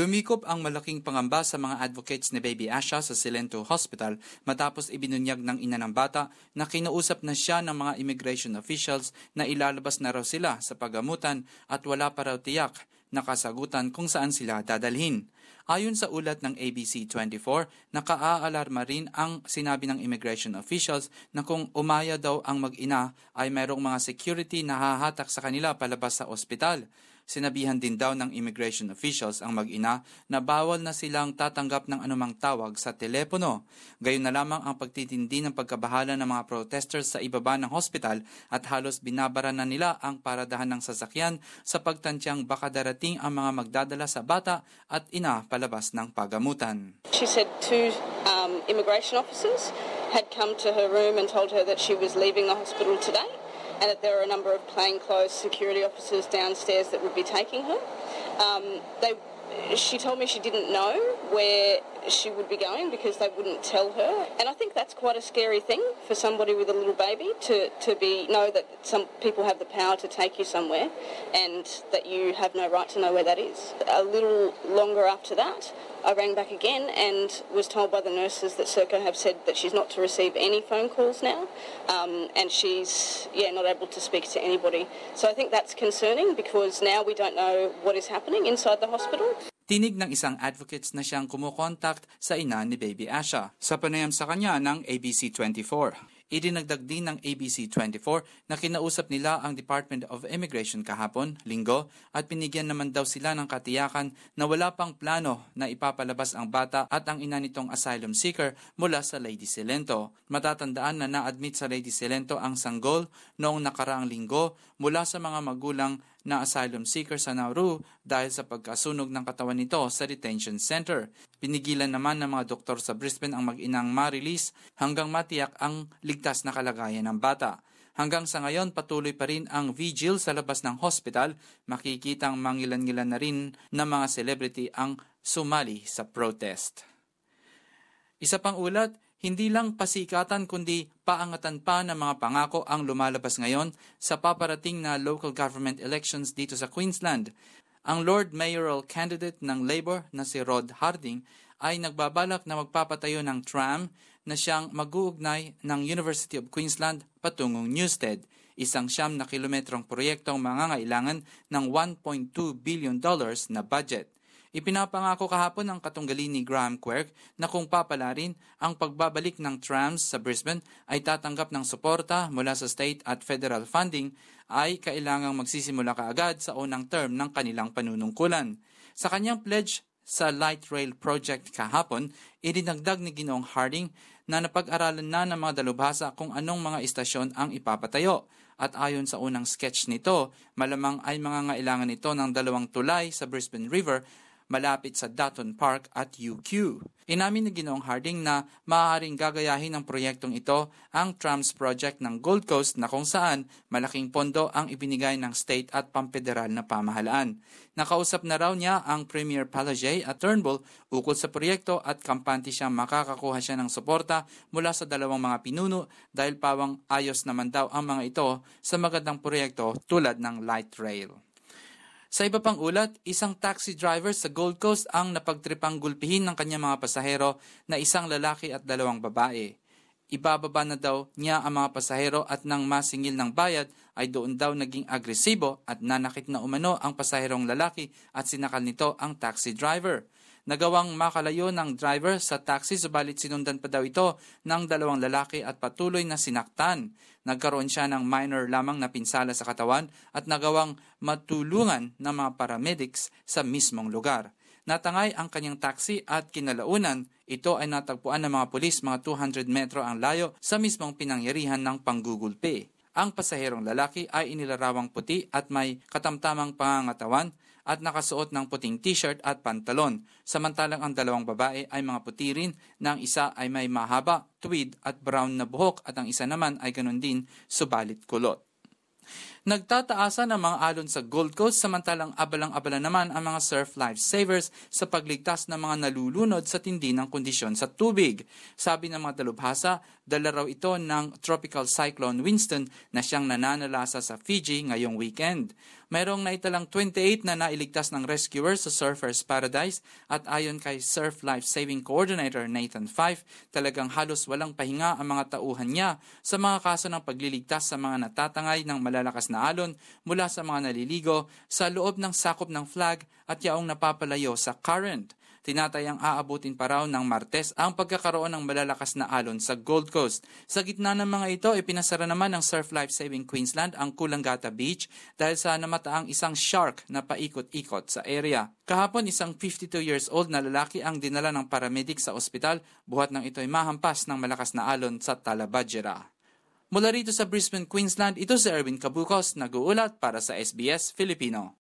Sumikop ang malaking pangamba sa mga advocates ni Baby Asha sa Silento Hospital matapos ibinunyag ng ina ng bata na kinausap na siya ng mga immigration officials na ilalabas na raw sila sa paggamutan at wala pa raw tiyak na kasagutan kung saan sila dadalhin. Ayon sa ulat ng ABC24, nakaalarma rin ang sinabi ng immigration officials na kung umaya daw ang mag-ina ay mayroong mga security na hahatak sa kanila palabas sa ospital. Sinabihan din daw ng immigration officials ang mag-ina na bawal na silang tatanggap ng anumang tawag sa telepono. Gayon na lamang ang pagtitindi ng pagkabahala ng mga protesters sa ibaba ng hospital at halos binabara na nila ang paradahan ng sasakyan sa pagtantyang baka darating ang mga magdadala sa bata at ina palabas ng pagamutan. She said two immigration officers had come to her room and told her that she was leaving the hospital today, and that there are a number of plainclothes security officers downstairs that would be taking her. She told me she didn't know where she would be going because they wouldn't tell her. And I think that's quite a scary thing for somebody with a little baby to know that some people have the power to take you somewhere and that you have no right to know where that is. A little longer after that, I rang back again and was told by the nurses that Serco have said that she's not to receive any phone calls now, and she's not able to speak to anybody. So I think that's concerning because now we don't know what is happening inside the hospital. Tinig ng isang advocates na siyang kumukontakt sa ina ni Baby Asha sa panayam sa kanya ng ABC24. Idinagdag din ng ABC24 na kinausap nila ang Department of Immigration kahapon, Linggo, at binigyan naman daw sila ng katiyakan na wala pang plano na ipapalabas ang bata at ang ina nitong asylum seeker mula sa Lady Silento. Matatandaan na na-admit sa Lady Silento ang sanggol noong nakaraang Linggo mula sa mga magulang na asylum seeker sa Nauru dahil sa pagkasunog ng katawan nito sa detention center. Pinigilan naman ng mga doktor sa Brisbane ang mag-inang ma-release hanggang matiyak ang ligtas na kalagayan ng bata. Hanggang sa ngayon, patuloy pa rin ang vigil sa labas ng hospital. Makikitang mangilan-ngilan na rin ng mga celebrity ang sumali sa protest. Isa pang ulat, hindi lang pasikatan kundi paangatan pa ng mga pangako ang lumalabas ngayon sa paparating na local government elections dito sa Queensland. Ang Lord Mayoral candidate ng Labour na si Rod Harding ay nagbabalak na magpapatayo ng tram na siyang mag-uugnay ng University of Queensland patungong Newstead, isang 9 kilometrong proyektong mangangailangan ng $1.2 billion na budget. Ipinapangako kahapon ng katunggali ni Graham Quirk na kung papalarin ang pagbabalik ng trams sa Brisbane ay tatanggap ng suporta mula sa state at federal funding ay kailangang magsisimula kaagad sa unang term ng kanilang panunungkulan. Sa kanyang pledge sa Light Rail Project kahapon, idinagdag ni Ginoong Harding na napag-aralan na ng mga dalubhasa kung anong mga istasyon ang ipapatayo. At ayon sa unang sketch nito, malamang ay mangangailangan ito ng 2 tulay sa Brisbane River malapit sa Dutton Park at UQ. Inamin ni Ginoong Harding na maaaring gagayahin ng proyektong ito ang Trams Project ng Gold Coast na kung saan malaking pondo ang ibinigay ng state at pampederal na pamahalaan. Nakausap na raw niya ang Premier Palajay at Turnbull ukol sa proyekto at kampante siyang makakakuha siya ng suporta mula sa dalawang mga pinuno dahil pawang ayos naman daw ang mga ito sa magandang proyekto tulad ng light rail. Sa iba pang ulat, isang taxi driver sa Gold Coast ang napagtripang gulpihin ng kanyang mga pasahero na isang lalaki at 2 babae. Ibababa na daw niya ang mga pasahero at nang masingil ng bayad ay doon daw naging agresibo at nanakit na umano ang pasaherong lalaki at sinakal nito ang taxi driver. Nagawang makalayo ng driver sa taxi subalit sinundan pa daw ito ng 2 lalaki at patuloy na sinaktan. Nagkaroon siya ng minor lamang na pinsala sa katawan at nagawang matulungan ng mga paramedics sa mismong lugar. Natangay ang kanyang taxi at kinalaunan, ito ay natagpuan ng mga pulis mga 200 metro ang layo sa mismong pinangyarihan ng panggugulpi. Ang pasaherong lalaki ay inilarawang puti at may katamtamang pangangatawan at nakasuot ng puting t-shirt at pantalon, samantalang ang 2 babae ay mga puti rin na ang isa ay may mahaba, tweed at brown na buhok at ang isa naman ay ganun din, subalit kulot. Nagtataasan ang mga alon sa Gold Coast samantalang abalang-abala naman ang mga surf lifesavers sa pagligtas ng mga nalulunod sa tindi ng kondisyon sa tubig. Sabi ng mga dalubhasa, dala raw ito ng Tropical Cyclone Winston na siyang nananalasa sa Fiji ngayong weekend. Mayroong naitalang 28 na nailigtas ng rescuers sa Surfers Paradise at ayon kay Surf Life Saving Coordinator Nathan Fife, talagang halos walang pahinga ang mga tauhan niya sa mga kaso ng pagliligtas sa mga natatangay ng malalakas na alon mula sa mga naliligo sa loob ng sakop ng flag at yaong napapalayo sa current. Tinatayang aabutin pa raw ng Martes ang pagkakaroon ng malalakas na alon sa Gold Coast. Sa gitna ng mga ito, ipinasara naman ng Surf Life Saving Queensland ang Coolangatta Beach dahil sa namataang isang shark na paikot-ikot sa area. Kahapon, isang 52 years old na lalaki ang dinala ng paramedic sa ospital buhat nang ito'y mahampas ng malakas na alon sa Talabadjera. Mula rito sa Brisbane, Queensland, ito si Erwin Cabukos, nag-uulat para sa SBS Filipino.